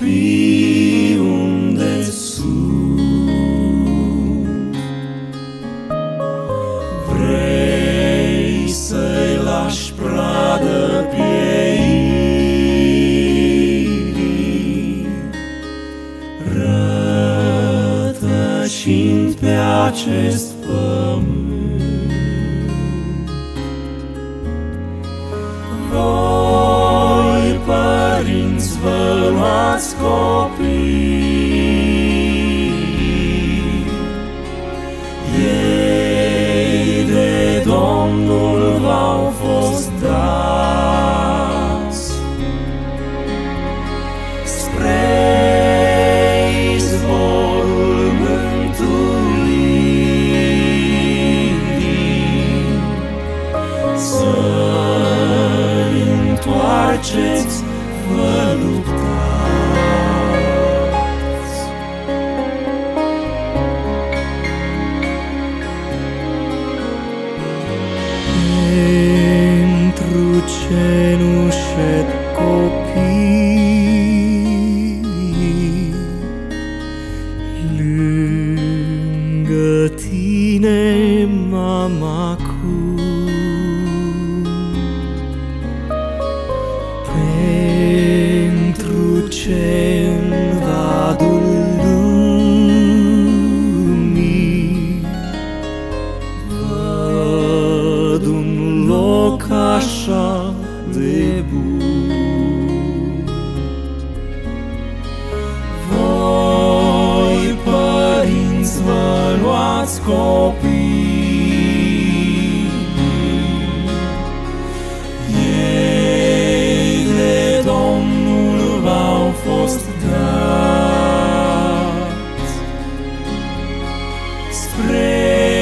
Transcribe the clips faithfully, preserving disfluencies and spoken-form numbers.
copii unde sunt. Vrei să-i lași pradă pieirii, rătăcind pe acest pământ. Voi, părinți, vă luați copii, ei de Domnul v-au fost dați, spre izvorul mântuirii, să-i întoarceți, vă luptați. Pentru cenușet copii, lângă tine, mama, pentru ce în vadul lumii văd un loc așa de bun. Voi, părinți, vă luați copii, fost dați, spre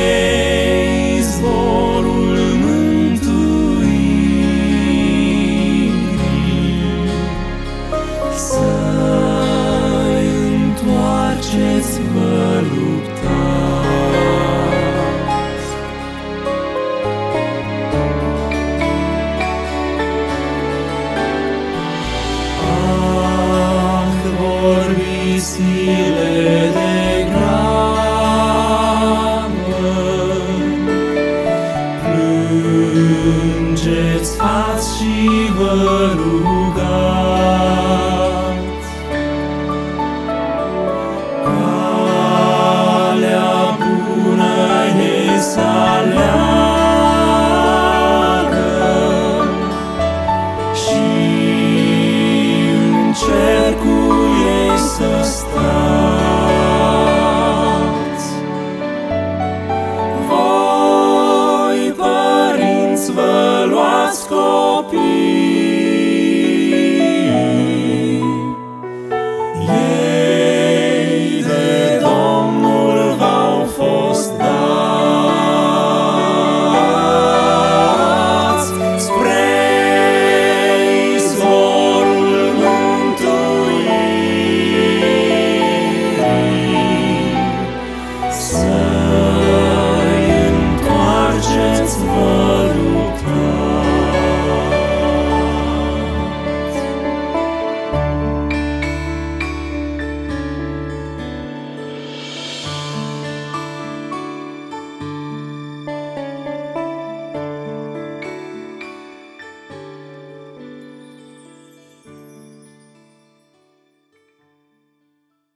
izvorul mântuirii, să-i întoarceți, vă luptați. Zile